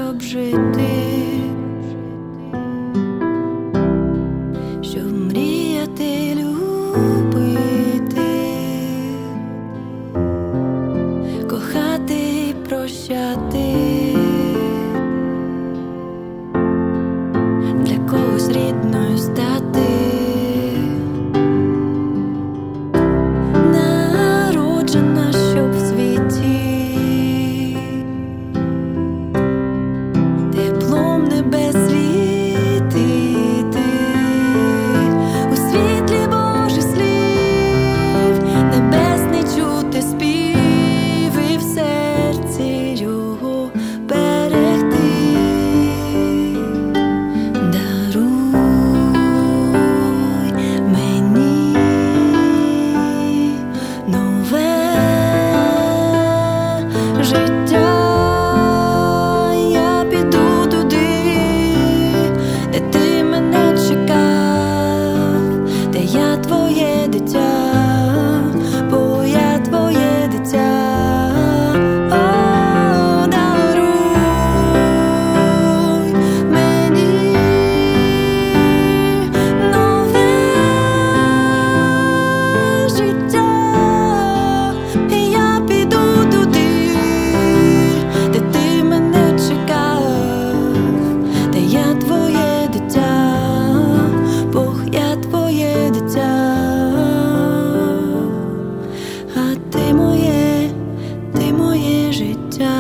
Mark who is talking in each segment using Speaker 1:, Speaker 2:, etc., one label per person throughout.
Speaker 1: щоб жити, щоб мріяти, любити, кохати, прощати, для когось рідною стати. Народжена, щоб в світі теплом небес світити, у світлі Божих слів, небесний чути спів, і в серці його берегти. Даруй мені нове життя. Я піду туди, де ти мене чекав, де я твоє дитя, бо я твоє дитя. О, даруй мені нове життя. Я піду туди, де ти мене чекав, де я твоє дитя, Бог, я твоє дитя. А ти моє життя.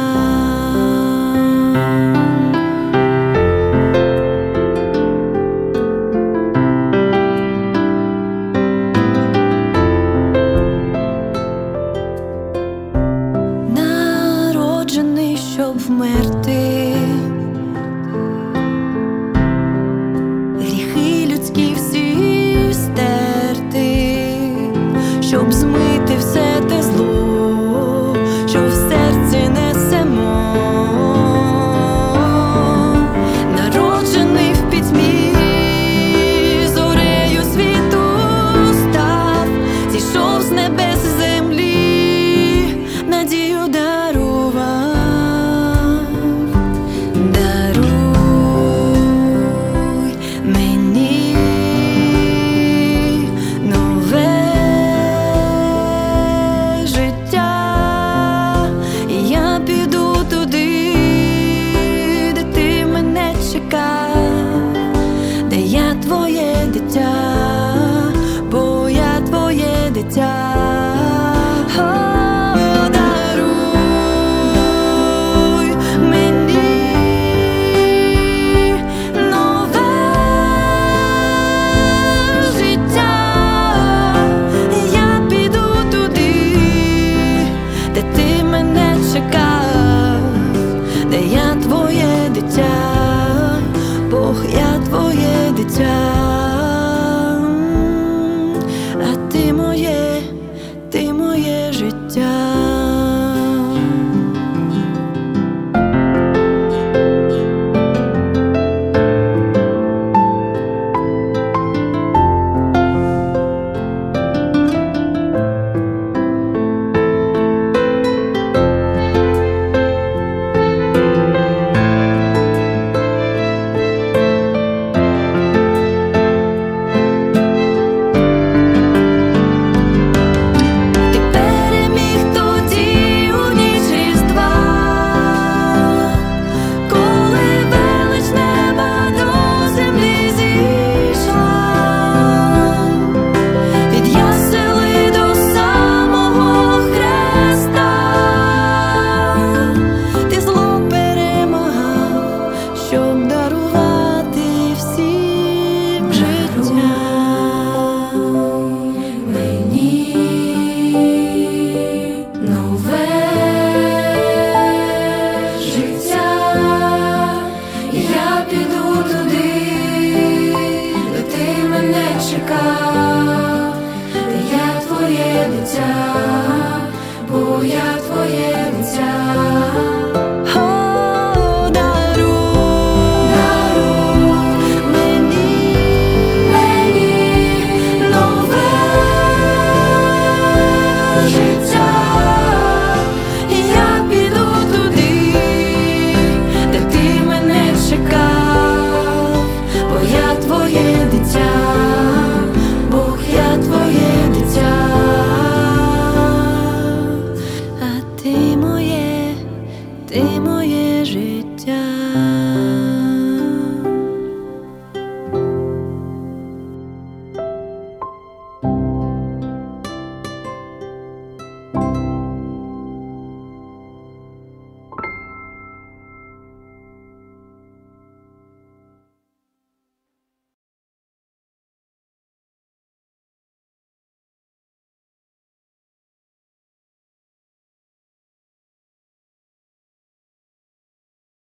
Speaker 1: Народжений, щоб вмерти, гріхи людські всі стерти, щоб змити все те зло, що в серці несемо. Народжений в пітьмі, зорею світу став, зійшов з небес землі, надію дарував. Даруй мені нове життя. Я піду туди, де ти мене чекав, де я твоє дитя, бо я твоє дитя. О, даруй мені нове життя. Я піду туди, де ти мене чекав, де я твоє дитя, Бог, я твоє дитя. А ти моє життя. Ти переміг тоді у ніч Різдва, коли велич неба до землі зійшла. Від ясели до самого хреста ти зло перемагав, щоб дарувати всім життя. Мені нове життя. Я піду туди, де ти мене чекав, де я твоє дитя, бо я твоє дитя.